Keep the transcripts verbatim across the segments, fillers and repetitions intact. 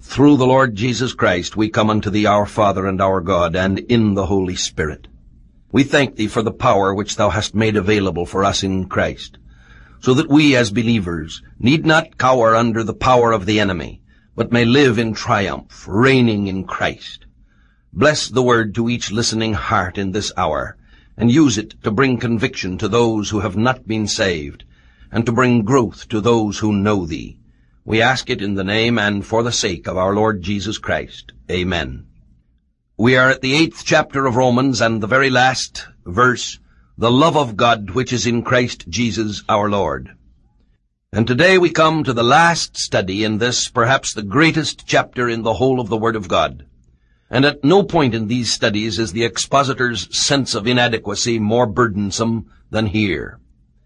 through the Lord Jesus Christ, we come unto thee, our Father and our God, and in the Holy Spirit. We thank thee for the power which thou hast made available for us in Christ, so that we as believers need not cower under the power of the enemy, but may live in triumph, reigning in Christ. Bless the word to each listening heart in this hour, and use it to bring conviction to those who have not been saved, and to bring growth to those who know thee. We ask it in the name and for the sake of our Lord Jesus Christ. Amen. We are at the eighth chapter of Romans, and the very last verse, the love of God which is in Christ Jesus our Lord. And today we come to the last study in this, perhaps the greatest chapter in the whole of the Word of God. And at no point in these studies is the expositor's sense of inadequacy more burdensome than here.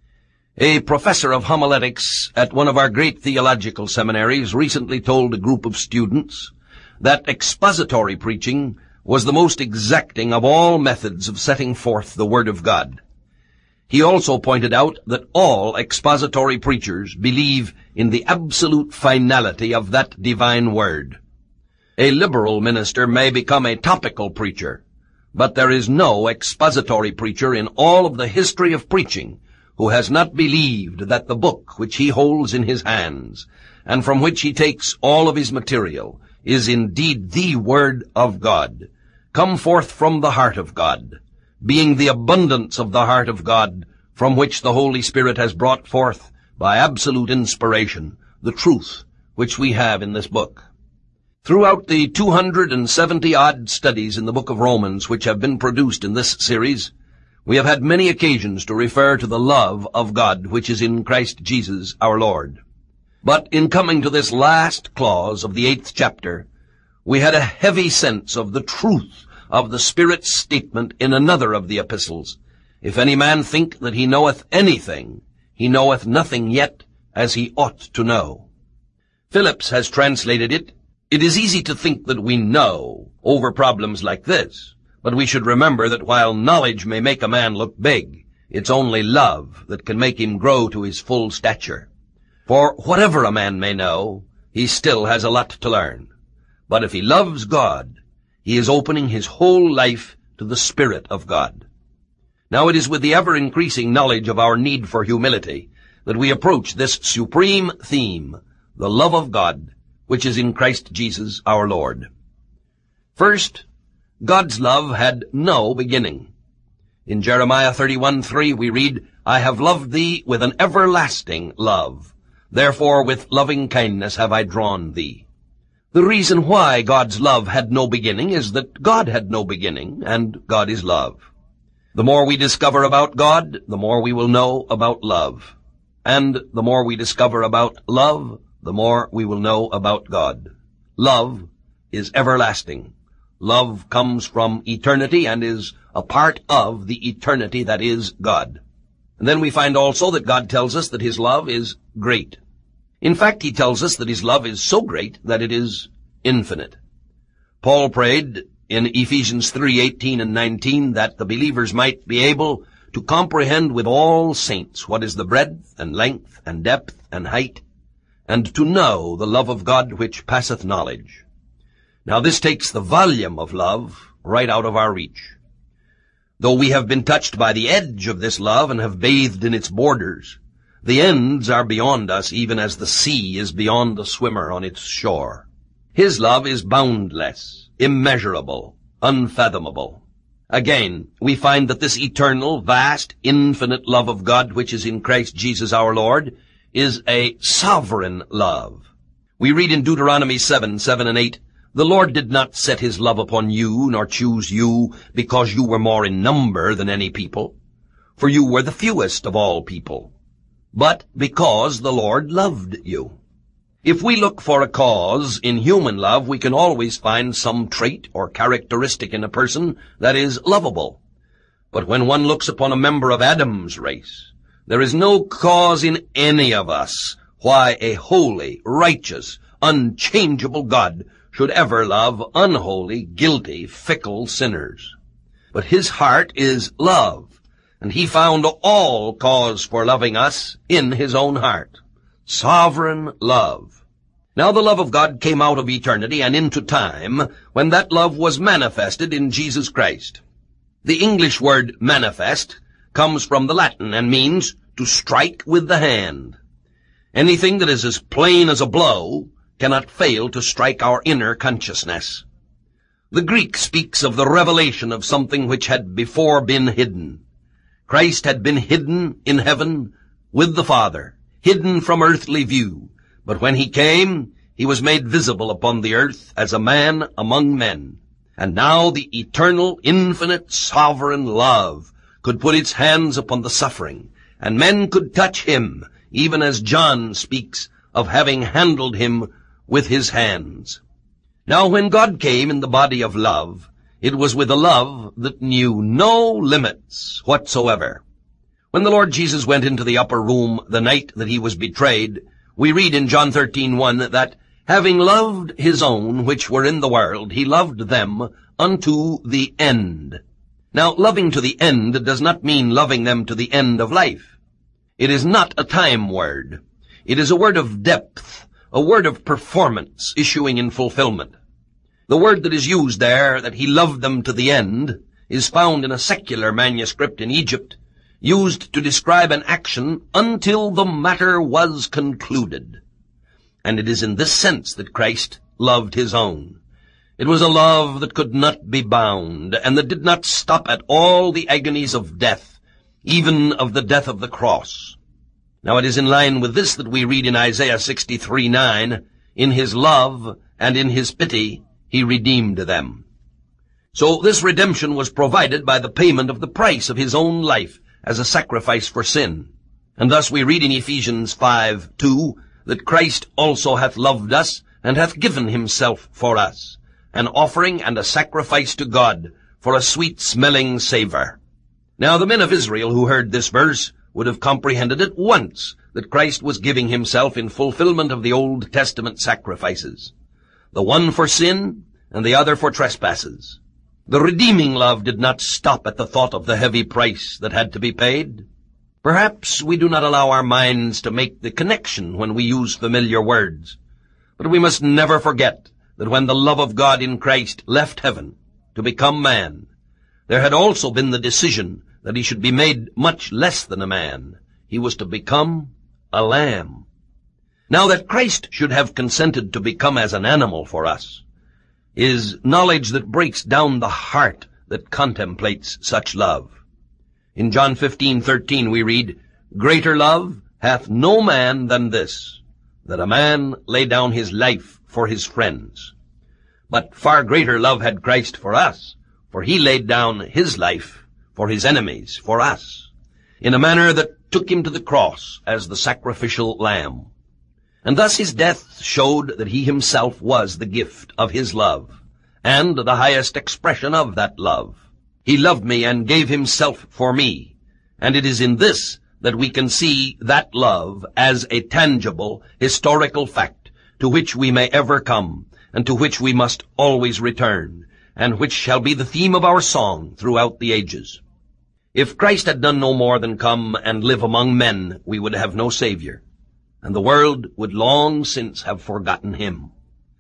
A professor of homiletics at one of our great theological seminaries recently told a group of students that expository preaching was the most exacting of all methods of setting forth the Word of God. He also pointed out that all expository preachers believe in the absolute finality of that divine Word. A liberal minister may become a topical preacher, but there is no expository preacher in all of the history of preaching who has not believed that the book which he holds in his hands, and from which he takes all of his material, is indeed the Word of God, come forth from the heart of God, being the abundance of the heart of God, from which the Holy Spirit has brought forth, by absolute inspiration, the truth which we have in this book. Throughout the two hundred seventy-odd studies in the book of Romans which have been produced in this series, we have had many occasions to refer to the love of God which is in Christ Jesus our Lord. But in coming to this last clause of the eighth chapter, we had a heavy sense of the truth of the Spirit's statement in another of the epistles. If any man think that he knoweth anything, he knoweth nothing yet as he ought to know. Phillips has translated it, it is easy to think that we know over problems like this, but we should remember that while knowledge may make a man look big, it's only love that can make him grow to his full stature. For whatever a man may know, he still has a lot to learn. But if he loves God, he is opening his whole life to the Spirit of God. Now it is with the ever-increasing knowledge of our need for humility that we approach this supreme theme, the love of God, which is in Christ Jesus our Lord. First, God's love had no beginning. In Jeremiah thirty-one three we read, I have loved thee with an everlasting love. Therefore with loving kindness have I drawn thee. The reason why God's love had no beginning is that God had no beginning, and God is love. The more we discover about God, the more we will know about love. And the more we discover about love, the more we will know about God. Love is everlasting. Love comes from eternity and is a part of the eternity that is God. And then we find also that God tells us that his love is great. In fact, he tells us that his love is so great that it is infinite. Paul prayed in Ephesians three eighteen and nineteen that the believers might be able to comprehend with all saints what is the breadth and length and depth and height, and to know the love of God which passeth knowledge. Now this takes the volume of love right out of our reach. Though we have been touched by the edge of this love and have bathed in its borders, the ends are beyond us, even as the sea is beyond the swimmer on its shore. His love is boundless, immeasurable, unfathomable. Again, we find that this eternal, vast, infinite love of God, which is in Christ Jesus our Lord, is a sovereign love. We read in Deuteronomy seven, seven and eight, the Lord did not set his love upon you, nor choose you, because you were more in number than any people, for you were the fewest of all people, but because the Lord loved you. If we look for a cause in human love, we can always find some trait or characteristic in a person that is lovable. But when one looks upon a member of Adam's race, there is no cause in any of us why a holy, righteous, unchangeable God should ever love unholy, guilty, fickle sinners. But his heart is love, and he found all cause for loving us in his own heart. Sovereign love. Now the love of God came out of eternity and into time when that love was manifested in Jesus Christ. The English word manifest comes from the Latin and means to strike with the hand. Anything that is as plain as a blow cannot fail to strike our inner consciousness. The Greek speaks of the revelation of something which had before been hidden. Christ had been hidden in heaven with the Father, hidden from earthly view. But when he came, he was made visible upon the earth as a man among men. And now the eternal, infinite, sovereign love could put its hands upon the suffering, and men could touch him, even as John speaks of having handled him with his hands. Now when God came in the body of love, it was with a love that knew no limits whatsoever. When the Lord Jesus went into the upper room the night that he was betrayed, we read in John thirteen one that, having loved his own which were in the world, he loved them unto the end. Now, loving to the end does not mean loving them to the end of life. It is not a time word. It is a word of depth, a word of performance issuing in fulfillment. The word that is used there, that he loved them to the end, is found in a secular manuscript in Egypt, used to describe an action until the matter was concluded. And it is in this sense that Christ loved his own. It was a love that could not be bound, and that did not stop at all the agonies of death, even of the death of the cross. Now it is in line with this that we read in Isaiah sixty-three nine, in his love and in his pity he redeemed them. So this redemption was provided by the payment of the price of his own life as a sacrifice for sin. And thus we read in Ephesians five two, that Christ also hath loved us, and hath given himself for us, an offering and a sacrifice to God, for a sweet-smelling savour. Now the men of Israel who heard this verse would have comprehended at once that Christ was giving himself in fulfillment of the Old Testament sacrifices, the one for sin and the other for trespasses. The redeeming love did not stop at the thought of the heavy price that had to be paid. Perhaps we do not allow our minds to make the connection when we use familiar words, but we must never forget that when the love of God in Christ left heaven to become man, there had also been the decision that he should be made much less than a man. He was to become a lamb. Now that Christ should have consented to become as an animal for us is knowledge that breaks down the heart that contemplates such love. In John fifteen thirteen we read, Greater love hath no man than this, that a man lay down his life for his friends. But far greater love had Christ for us, for he laid down his life for his enemies, for us, in a manner that took him to the cross as the sacrificial lamb. And thus his death showed that he himself was the gift of his love, and the highest expression of that love. He loved me and gave himself for me, and it is in this that we can see that love as a tangible, historical fact to which we may ever come, and to which we must always return, and which shall be the theme of our song throughout the ages. If Christ had done no more than come and live among men, we would have no Savior, and the world would long since have forgotten him.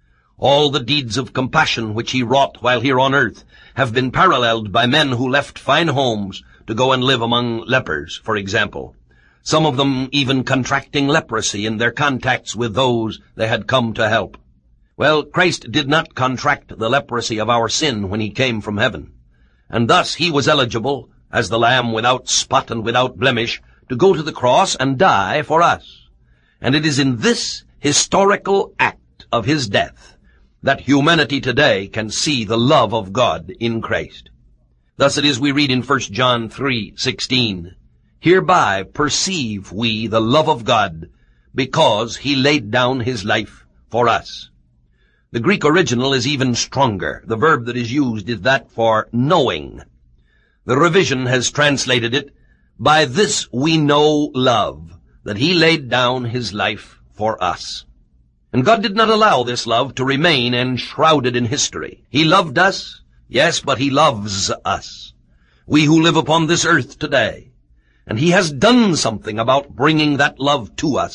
All the deeds of compassion which he wrought while here on earth have been paralleled by men who left fine homes to go and live among lepers, for example, some of them even contracting leprosy in their contacts with those they had come to help. Well, Christ did not contract the leprosy of our sin when he came from heaven, and thus he was eligible, as the Lamb without spot and without blemish, to go to the cross and die for us. And it is in this historical act of his death that humanity today can see the love of God in Christ. Thus it is we read in First John three sixteen, Hereby perceive we the love of God, because he laid down his life for us. The Greek original is even stronger. The verb that is used is that for knowing. The revision has translated it, By this we know love, that he laid down his life for us. And God did not allow this love to remain enshrouded in history. He loved us, yes, but he loves us, we who live upon this earth today. And he has done something about bringing that love to us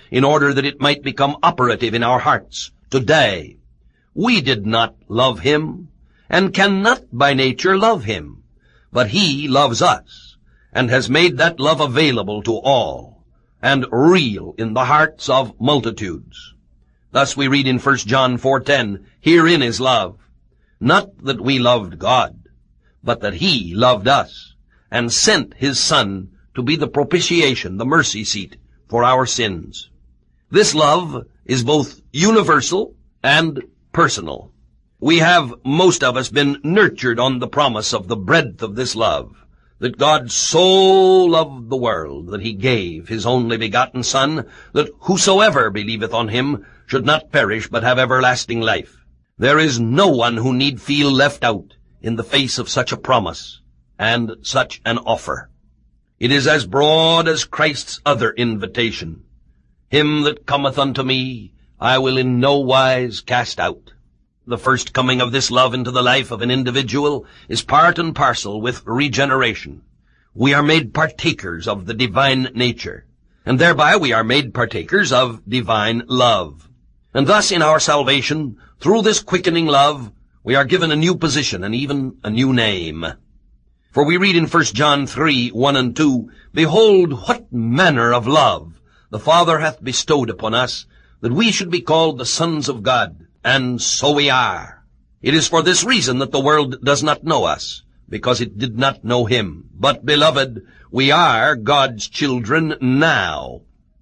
in order that it might become operative in our hearts today. We did not love him, and cannot by nature love him, but he loves us, and has made that love available to all, and real in the hearts of multitudes. Thus we read in First John four ten, "Herein is love, not that we loved God, but that he loved us, and sent his Son to be the propitiation, the mercy seat, for our sins." This love is both universal and personal. We have, most of us, been nurtured on the promise of the breadth of this love, that God so loved the world that he gave his only begotten Son, that whosoever believeth on him should not perish but have everlasting life. There is no one who need feel left out in the face of such a promise and such an offer. It is as broad as Christ's other invitation. "Him that cometh unto me, I will in no wise cast out." The first coming of this love into the life of an individual is part and parcel with regeneration. We are made partakers of the divine nature, and thereby we are made partakers of divine love. And thus in our salvation, through this quickening love, we are given a new position and even a new name. For we read in First John three, one and two, "Behold, what manner of love the Father hath bestowed upon us, that we should be called the sons of God. And so we are. It is for this reason that the world does not know us, because it did not know him. But, beloved, we are God's children now.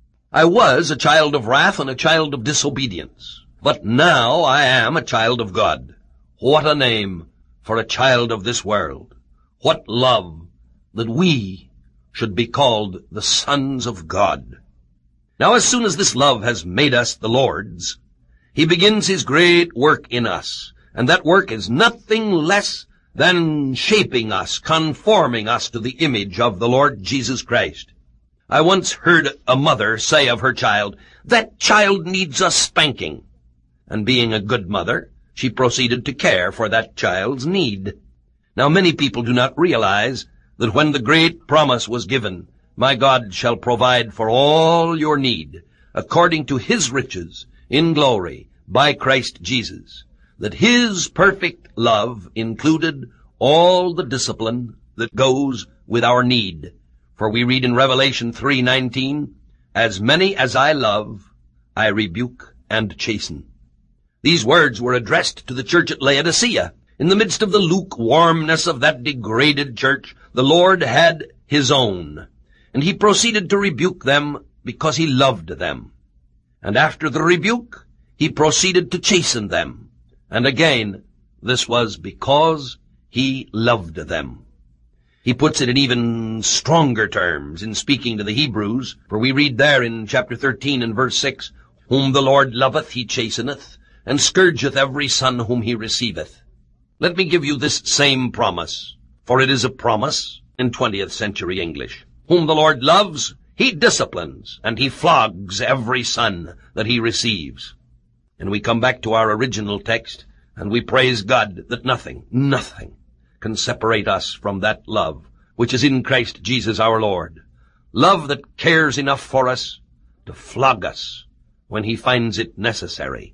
I was a child of wrath and a child of disobedience, but now I am a child of God." What a name for a child of this world! What love that we should be called the sons of God! Now, as soon as this love has made us the Lord's, he begins his great work in us, and that work is nothing less than shaping us, conforming us to the image of the Lord Jesus Christ. I once heard a mother say of her child, "That child needs a spanking." And being a good mother, she proceeded to care for that child's need. Now, many people do not realize that when the great promise was given, "My God shall provide for all your need, according to his riches in glory by Christ Jesus," that his perfect love included all the discipline that goes with our need. For we read in Revelation three nineteen, "As many as I love, I rebuke and chasten." These words were addressed to the church at Laodicea. In the midst of the lukewarmness of that degraded church, the Lord had his own, and he proceeded to rebuke them because he loved them. And after the rebuke, he proceeded to chasten them. And again, this was because he loved them. He puts it in even stronger terms in speaking to the Hebrews, for we read there in chapter thirteen and verse six, "Whom the Lord loveth he chasteneth, and scourgeth every son whom he receiveth." Let me give you this same promise, for it is a promise in twentieth century English. Whom the Lord loves, he disciplines, and he flogs every son that he receives. And we come back to our original text, and we praise God that nothing, nothing can separate us from that love which is in Christ Jesus our Lord. Love that cares enough for us to flog us when he finds it necessary.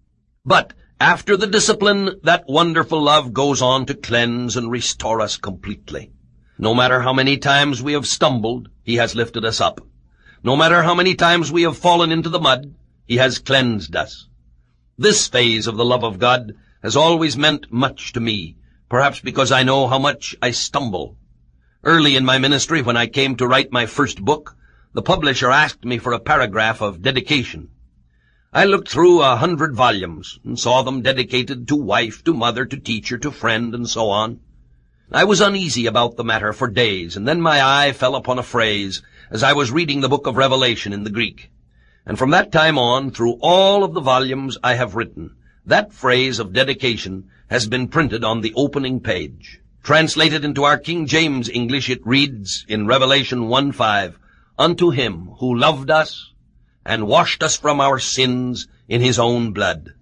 But after the discipline, that wonderful love goes on to cleanse and restore us completely. No matter how many times we have stumbled, he has lifted us up. No matter how many times we have fallen into the mud, he has cleansed us. This phase of the love of God has always meant much to me, perhaps because I know how much I stumble. Early in my ministry, when I came to write my first book, the publisher asked me for a paragraph of dedication. I looked through a hundred volumes and saw them dedicated to wife, to mother, to teacher, to friend, and so on. I was uneasy about the matter for days, and then my eye fell upon a phrase as I was reading the book of Revelation in the Greek. And from that time on, through all of the volumes I have written, that phrase of dedication has been printed on the opening page. Translated into our King James English, it reads in Revelation one five, "Unto him who loved us and washed us from our sins in his own blood."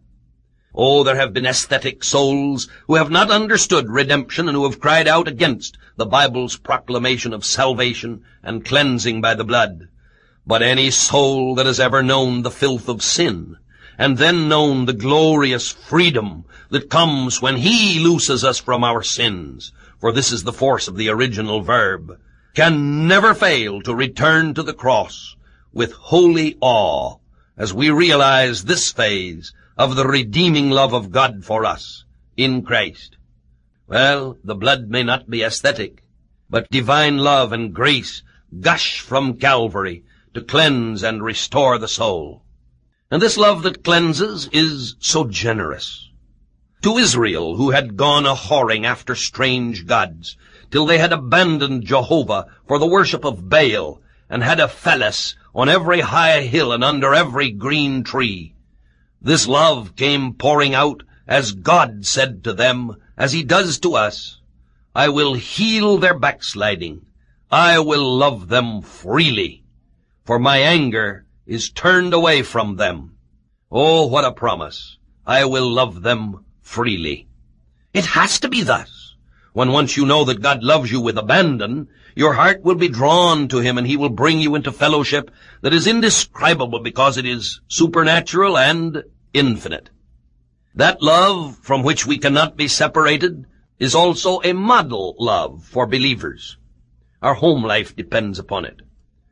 Oh, there have been aesthetic souls who have not understood redemption and who have cried out against the Bible's proclamation of salvation and cleansing by the blood. But any soul that has ever known the filth of sin, and then known the glorious freedom that comes when he looses us from our sins, for this is the force of the original verb, can never fail to return to the cross with holy awe as we realize this phase of the redeeming love of God for us in Christ. Well, the blood may not be aesthetic, but divine love and grace gush from Calvary to cleanse and restore the soul. And this love that cleanses is so generous. To Israel, who had gone a-whoring after strange gods, till they had abandoned Jehovah for the worship of Baal, and had a phallus on every high hill and under every green tree, this love came pouring out as God said to them, as he does to us, I will heal their backsliding. I will love them freely, for my anger is turned away from them. Oh, what a promise. I will love them freely. It has to be thus. When once you know that God loves you with abandon, your heart will be drawn to him, and he will bring you into fellowship that is indescribable because it is supernatural and infinite. That love from which we cannot be separated is also a model love for believers. Our home life depends upon it.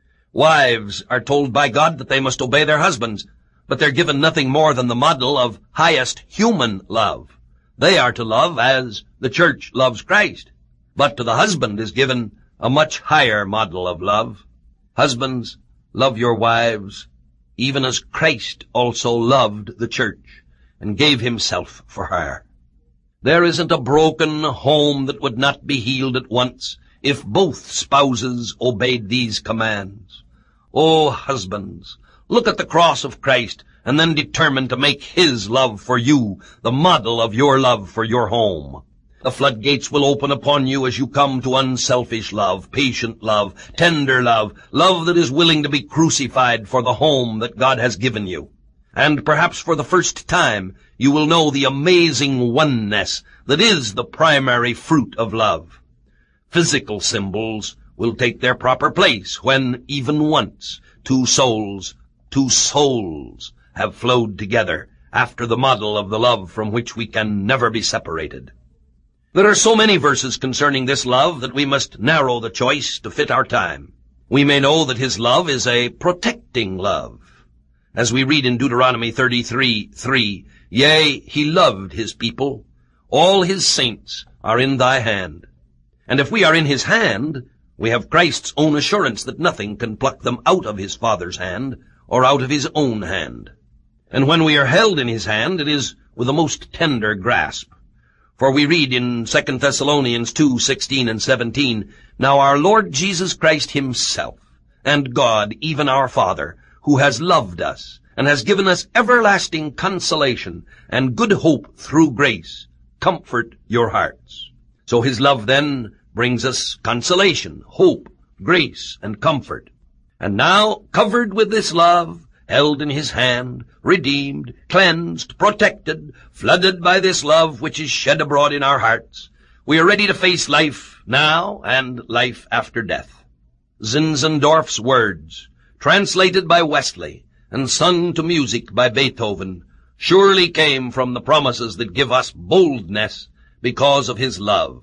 Wives are told by God that they must obey their husbands, but they're given nothing more than the model of highest human love. They are to love as the church loves Christ, but to the husband is given a much higher model of love. Husbands, love your wives, even as Christ also loved the church and gave himself for her. There isn't a broken home that would not be healed at once if both spouses obeyed these commands. Oh, husbands, look at the cross of Christ and then determine to make his love for you the model of your love for your home. The floodgates will open upon you as you come to unselfish love, patient love, tender love, love that is willing to be crucified for the home that God has given you. And perhaps for the first time you will know the amazing oneness that is the primary fruit of love. Physical symbols will take their proper place when even once two souls, two souls have flowed together after the model of the love from which we can never be separated. There are so many verses concerning this love that we must narrow the choice to fit our time. We may know that his love is a protecting love. As we read in Deuteronomy thirty-three three, Yea, he loved his people. All his saints are in thy hand. And if we are in his hand, we have Christ's own assurance that nothing can pluck them out of his Father's hand or out of his own hand. And when we are held in his hand, it is with a most tender grasp. For we read in Second Thessalonians two sixteen and seventeen, Now our Lord Jesus Christ himself, and God, even our Father, who has loved us, and has given us everlasting consolation and good hope through grace, comfort your hearts. So his love then brings us consolation, hope, grace, and comfort. And now, covered with this love, held in his hand, redeemed, cleansed, protected, flooded by this love which is shed abroad in our hearts, we are ready to face life now and life after death. Zinzendorf's words, translated by Wesley and sung to music by Beethoven, surely came from the promises that give us boldness because of his love.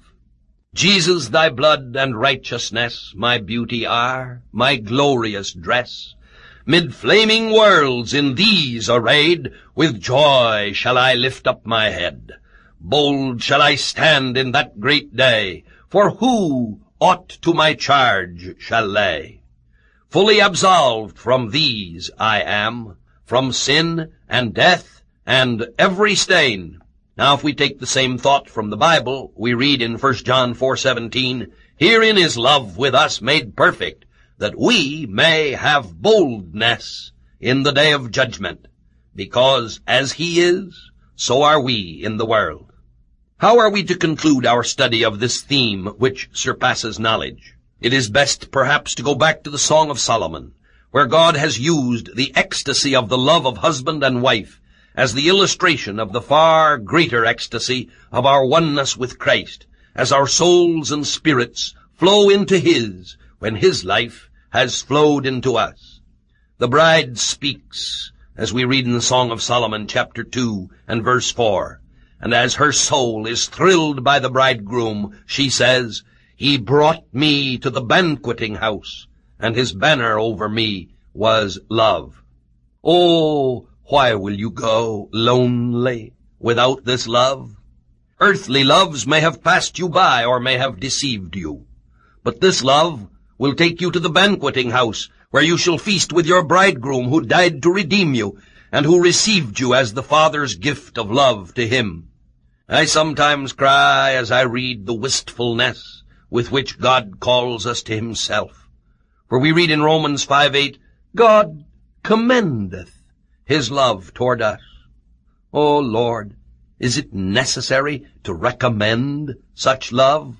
Jesus, thy blood and righteousness, my beauty are, my glorious dress. Mid flaming worlds in these arrayed, with joy shall I lift up my head. Bold shall I stand in that great day, for who aught to my charge shall lay? Fully absolved from these I am, from sin and death and every stain. Now if we take the same thought from the Bible, we read in First John four seventeen, Herein is love with us made perfect, that we may have boldness in the day of judgment, because as he is, so are we in the world. How are we to conclude our study of this theme which surpasses knowledge? It is best perhaps to go back to the Song of Solomon, where God has used the ecstasy of the love of husband and wife as the illustration of the far greater ecstasy of our oneness with Christ, as our souls and spirits flow into his when his life has flowed into us. The bride speaks, as we read in the Song of Solomon, chapter two and verse four. And as her soul is thrilled by the bridegroom, she says, "He brought me to the banqueting house, and his banner over me was love." Oh, why will you go lonely without this love? Earthly loves may have passed you by or may have deceived you, but this love will take you to the banqueting house, where you shall feast with your bridegroom who died to redeem you, and who received you as the Father's gift of love to him. I sometimes cry as I read the wistfulness with which God calls us to himself. For we read in Romans five eight, God commendeth his love toward us. Oh Lord, is it necessary to recommend such love?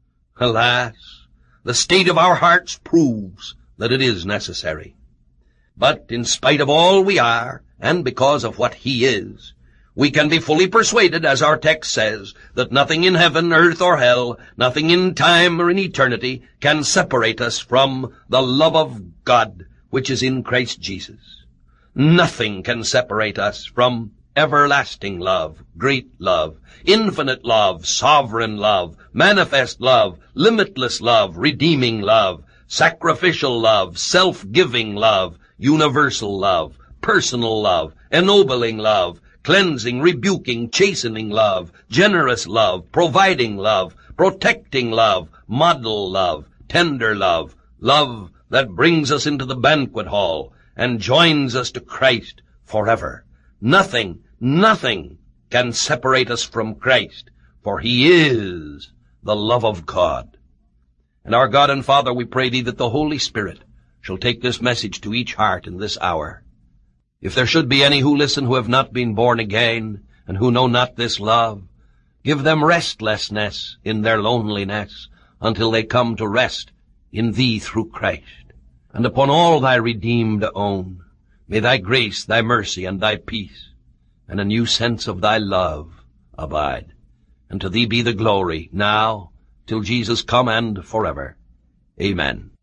Alas, the state of our hearts proves that it is necessary. But in spite of all we are, and because of what he is, we can be fully persuaded, as our text says, that nothing in heaven, earth, or hell, nothing in time or in eternity, can separate us from the love of God which is in Christ Jesus. Nothing can separate us from everlasting love, great love, infinite love, sovereign love, manifest love, limitless love, redeeming love, sacrificial love, self-giving love, universal love, personal love, ennobling love, cleansing, rebuking, chastening love, generous love, providing love, protecting love, model love, tender love, love that brings us into the banquet hall and joins us to Christ forever. Nothing, nothing can separate us from Christ, for he is the love of God. And our God and Father, we pray thee that the Holy Spirit shall take this message to each heart in this hour. If there should be any who listen who have not been born again and who know not this love, give them restlessness in their loneliness until they come to rest in thee through Christ. And upon all thy redeemed own, may thy grace, thy mercy, and thy peace, and a new sense of thy love abide. And to thee be the glory, now, till Jesus come and forever. Amen.